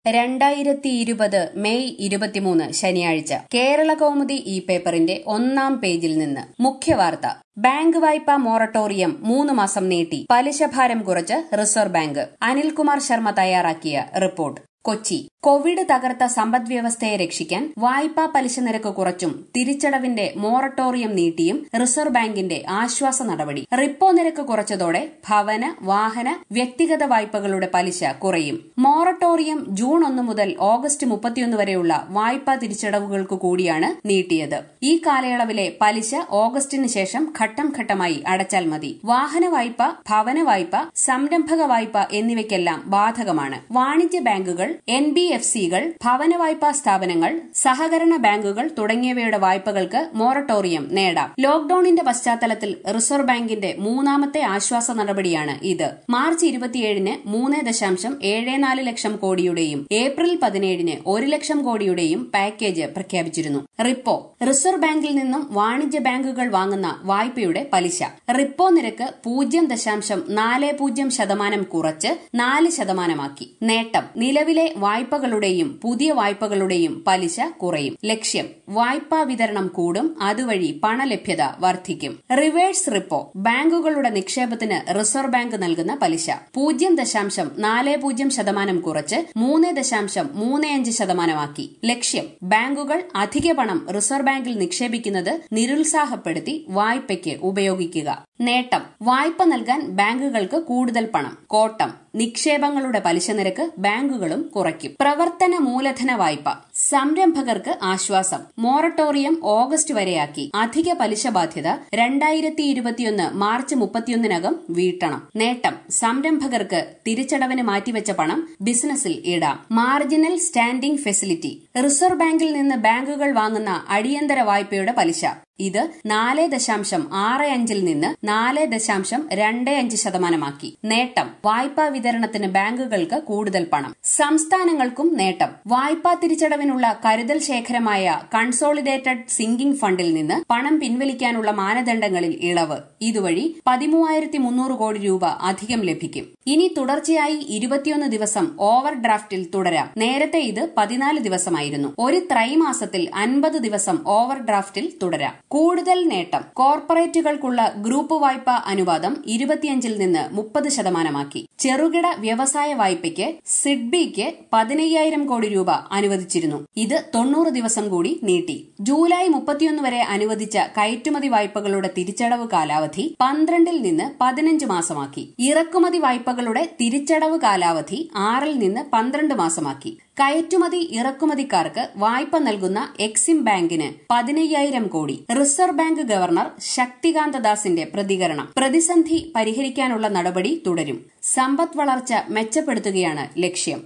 2020 May 23 ശനിയാഴ്ച കേരളകൗമുദി ഈ പേപ്പറിന്റെ ഒന്നാം പേജിൽ നിന്ന് മുഖ്യവാർത്ത. ബാങ്ക് വായ്പാ മൊറട്ടോറിയം 3 മാസം നീട്ടി, പലിശഭാരം കുറച്ച് റിസർവ് ബാങ്ക്. അനിൽകുമാർ ശർമ്മ തയ്യാറാക്കിയ റിപ്പോർട്ട്. കൊച്ചി. കോവിഡ് തകർത്ത സമ്പദ്വ്യവസ്ഥയെ രക്ഷിക്കാൻ വായ്പാ പലിശ നിരക്ക് കുറച്ചും തിരിച്ചടവിന്റെ മൊറട്ടോറിയം നീട്ടിയും റിസർവ് ബാങ്കിന്റെ ആശ്വാസ നടപടി. റിപ്പോ നിരക്ക് കുറച്ചതോടെ ഭവന, വാഹന, വ്യക്തിഗത വായ്പകളുടെ പലിശ കുറയും. മൊറട്ടോറിയം ജൂൺ 1 മുതൽ ഓഗസ്റ്റ് 31 വരെയുള്ള വായ്പാ തിരിച്ചടവുകൾക്ക് കൂടിയാണ് നീട്ടിയത്. ഈ കാലയളവിലെ പലിശ ഓഗസ്റ്റിന് ശേഷം ഘട്ടം ഘട്ടമായി അടച്ചാൽ മതി. വാഹന വായ്പ, ഭവന വായ്പ, സംരംഭക വായ്പ എന്നിവയ്ക്കെല്ലാം ബാധകമാണ്. വാണിജ്യ ബാങ്കുകൾ, NBFC-കൾ, ഭവന വായ്പാ സ്ഥാപനങ്ങൾ, സഹകരണ ബാങ്കുകൾ തുടങ്ങിയവയുടെ വായ്പകൾക്ക് മൊറട്ടോറിയം നേടാം. ലോക്ഡൌണിന്റെ പശ്ചാത്തലത്തിൽ റിസർവ് ബാങ്കിന്റെ മൂന്നാമത്തെ ആശ്വാസ നടപടിയാണ് ഇത്. മാർച്ച് 27-ന് 3.74 ലക്ഷം കോടിയുടെയും ഏപ്രിൽ 17-ന് 1 ലക്ഷം കോടിയുടെയും പാക്കേജ് പ്രഖ്യാപിച്ചിരുന്നു. റിപ്പോ. റിസർവ് ബാങ്കിൽ നിന്നും വാണിജ്യ ബാങ്കുകൾ വാങ്ങുന്ന വായ്പയുടെ പലിശ. റിപ്പോ നിരക്ക് 0.40% കുറച്ച് 4%. നേട്ടം. നിലവിലെ വായ്പകളുടെയും പുതിയ വായ്പകളുടെയും പലിശ കുറയും. ലക്ഷ്യം. വായ്പാ വിതരണം കൂടും, അതുവഴി പണലഭ്യത വർദ്ധിക്കും. Reverse repo. ബാങ്കുകളുടെ നിക്ഷേപത്തിന് റിസർവ് ബാങ്ക് നൽകുന്ന പലിശ 0.40% കുറച്ച് 3.35%. ലക്ഷ്യം. ബാങ്കുകൾ അധിക പണം റിസർവ് ബാങ്കിൽ നിക്ഷേപിക്കുന്നത് നിരുത്സാഹപ്പെടുത്തി വായ്പയ്ക്ക് ഉപയോഗിക്കുക. നേട്ടം. വായ്പ നൽകാൻ ബാങ്കുകൾക്ക് കൂടുതൽ പണം. കോട്ടം. നിക്ഷേപങ്ങളുടെ പലിശ നിരക്ക് ബാങ്കുകളും കുറയ്ക്കും. പ്രവർത്തന മൂലധന വായ്പ. സംരംഭകർക്ക് ആശ്വാസം. മൊറട്ടോറിയം ഓഗസ്റ്റ് വരെയാക്കി. അധിക പലിശ ബാധ്യത 2021 മാർച്ച് 31-നകം വീട്ടണം. നേട്ടം. സംരംഭകർക്ക് തിരിച്ചടവിന് മാറ്റിവെച്ച പണം ബിസിനസിൽ ഇടാം. Marginal standing facility. റിസർവ് ബാങ്കിൽ നിന്ന് ബാങ്കുകൾ വാങ്ങുന്ന അടിയന്തര വായ്പയുടെ പലിശ. ഇത് 4.65-ൽ നിന്ന് 4.25%. നേട്ടം. വായ്പാ വിതരണത്തിന് ബാങ്കുകൾക്ക് കൂടുതൽ പണം. സംസ്ഥാനങ്ങൾക്കും നേട്ടം. വായ്പാ തിരിച്ചടവിനുള്ള കരുതൽ ശേഖരമായ കൺസോളിഡേറ്റഡ് സിങ്കിംഗ് ഫണ്ടിൽ നിന്ന് പണം പിൻവലിക്കാനുള്ള മാനദണ്ഡങ്ങളിൽ ഇളവ്. ഇതുവഴി 13,300 കോടി രൂപ അധികം ലഭിക്കും. ഇനി തുടർച്ചയായി 21 ദിവസം ഓവർ ഡ്രാഫ്റ്റിൽ തുടരാം. നേരത്തെ ഇത് 14 ദിവസമായിരുന്നു. ഒരു ത്രൈമാസത്തിൽ 50 ദിവസം ഓവർ ഡ്രാഫ്റ്റിൽ തുടരാം. കൂടുതൽ നേട്ടം. കോർപ്പറേറ്റുകൾക്കുള്ള ഗ്രൂപ്പ് വായ്പാ അനുപാതം 25-ൽ നിന്ന് 30%. ചെറുകിട വ്യവസായ വായ്പയ്ക്ക് സിഡ്ബിക്ക് 15,000 കോടി രൂപ അനുവദിച്ചിരുന്നു. ഇത് 90 ദിവസം കൂടി നീട്ടി. ജൂലൈ 31 വരെ അനുവദിച്ച കയറ്റുമതി വായ്പകളുടെ തിരിച്ചടവ് കാലാവധി 12-ൽ നിന്ന് 15 മാസമാക്കി. ഇറക്കുമതി വായ്പകളുടെ തിരിച്ചടവ് കാലാവധി 6-ൽ നിന്ന് 12 മാസമാക്കി. കയറ്റുമതി ഇറക്കുമതിക്കാർക്ക് വായ്പ നൽകുന്ന എക്സിം ബാങ്കിന് 15,000 കോടി. റിസർവ് ബാങ്ക് ഗവർണർ ശക്തികാന്ത ദാസിന്റെ പ്രതികരണം. പ്രതിസന്ധി പരിഹരിക്കാനുള്ള നടപടി തുടരും. സമ്പദ് വളർച്ച മെച്ചപ്പെടുത്തുകയാണ് ലക്ഷ്യം.